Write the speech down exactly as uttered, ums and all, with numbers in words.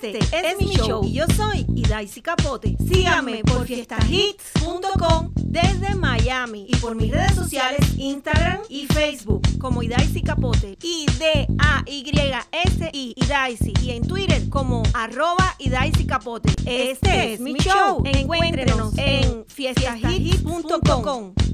Este es mi show y yo soy Idaisy Capote. Síganme por fiesta hits punto com desde Miami y por mis redes sociales Instagram y Facebook como Idaisy Capote, I D A Y S I Idaisy, y en Twitter como arroba Idaisy Capote. Este es mi show. Encuéntrenos en fiesta hits punto com.